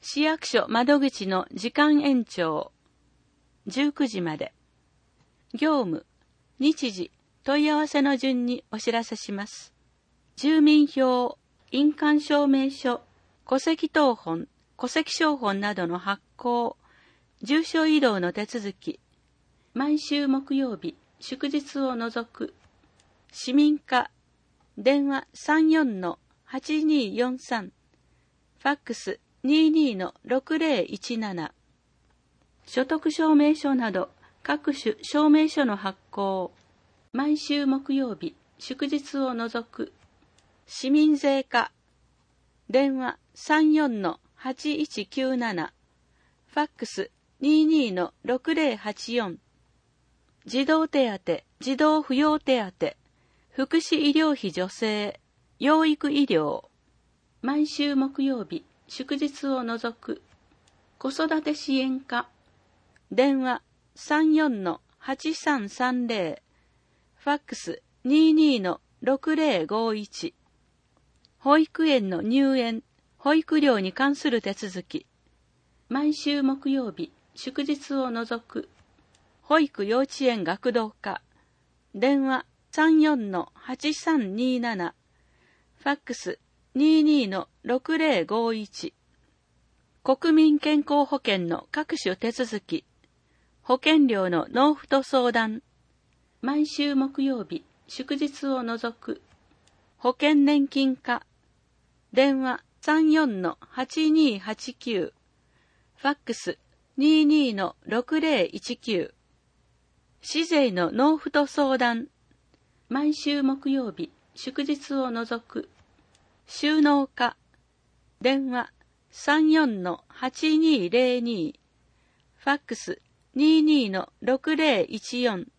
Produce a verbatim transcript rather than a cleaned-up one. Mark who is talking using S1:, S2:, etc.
S1: 市役所窓口の時間延長じゅうくじまで。業務、日時、問い合わせの順にお知らせします。住民票、印鑑証明書、戸籍謄本、戸籍抄本などの発行、住所移動の手続き、毎週木曜日、祝日を除く、市民課、電話 さんよんのはちにーよんさん、ファックス にーにーのろくぜろいちなな、所得証明書など各種証明書の発行、毎週木曜日、祝日を除く、市民税課、電話 さんよんのはちいちきゅうなな、ファックス にーにーのろくぜろはちよん、児童手当、児童扶養手当、福祉医療費助成、養育医療、毎週木曜日、祝日を除く、子育て支援課、電話 さんよんのはちさんさんぜろ、ファックス にーにーのろくぜろごいち、保育園の入園、保育料に関する手続き、毎週木曜日、祝日を除く、保育幼稚園学童課、電話 さんよんのはちさんにーなな、ファックス にーにーのろくぜろごいち、国民健康保険の各種手続き、保険料の納付と相談、毎週木曜日、祝日を除く、保険年金課、電話 さんよんのはちにーはちきゅう、ファックス にーにーのろくぜろいちきゅう、市税の納付と相談、毎週木曜日、祝日を除く、収納課、電話 さんよんのはちにーぜろに、ファックス にーにーのろくぜろいちよん、